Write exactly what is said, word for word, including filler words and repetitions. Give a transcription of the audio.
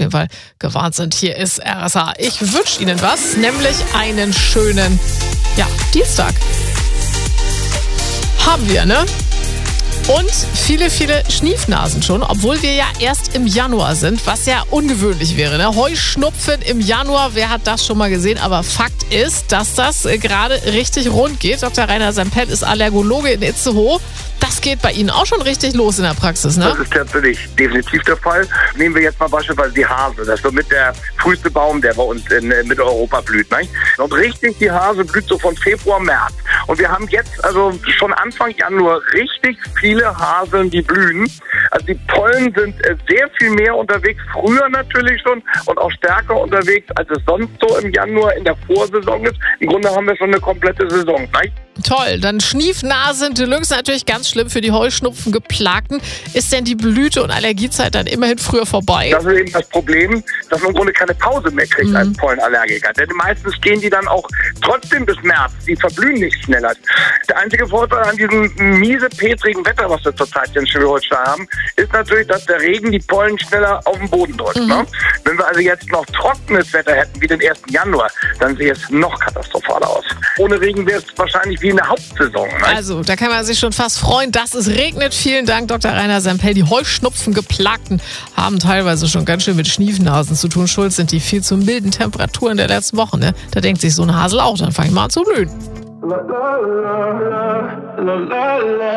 jeden Fall gewarnt sind. Hier ist R S H. Ich wünsche Ihnen was, nämlich einen schönen, ja, Dienstag. Haben wir, ne? Und viele, viele Schniefnasen schon, obwohl wir ja erst im Januar sind, was ja ungewöhnlich wäre. Ne? Heuschnupfen im Januar, wer hat das schon mal gesehen? Aber Fakt ist, dass das äh, gerade richtig rund geht. Doktor Rainer Sempell ist Allergologe in Itzehoe. Das geht bei Ihnen auch schon richtig los in der Praxis, ne? Das ist tatsächlich definitiv der Fall. Nehmen wir jetzt mal beispielsweise die Hase. Das ist so mit der früheste Baum, der bei uns in Mitteleuropa blüht. Ne? Und richtig, die Hase blüht so von Februar, März. Und wir haben jetzt also schon Anfang Januar richtig viele Haseln, die blühen. Also die Pollen sind sehr viel mehr unterwegs, früher natürlich schon und auch stärker unterwegs, als es sonst so im Januar in der Vorsaison ist. Im Grunde haben wir schon eine komplette Saison. Ne? Toll, dann Schniefnasen Deluxe natürlich ganz schlimm für die Heuschnupfen-Geplagten. Ist denn die Blüte- und Allergiezeit dann immerhin früher vorbei? Das ist eben das Problem, dass man im Grunde keine Pause mehr kriegt mhm. als Pollenallergiker. Denn meistens gehen die dann auch trotzdem bis März. Die verblühen nicht schneller. Der einzige Vorteil an diesem miese, petrigen Wetter, was wir zurzeit in Schleswig-Holstein haben, ist natürlich, dass der Regen die Pollen schneller auf den Boden drückt. Mhm. Ne? Wenn wir also jetzt noch trockenes Wetter hätten, wie den ersten Januar, dann sähe es noch katastrophaler aus. Ohne Regen wäre es wahrscheinlich wie in der Hauptsaison. Ne? Also, da kann man sich schon fast freuen, dass es regnet. Vielen Dank, Doktor Rainer Sempell. Die Heuschnupfen-Geplagten haben teilweise schon ganz schön mit Schniefnasen zu tun. Schuld sind die viel zu milden Temperaturen der letzten Wochen. Ne? Da denkt sich so ein Hasel auch, dann fange ich mal an zu blühen.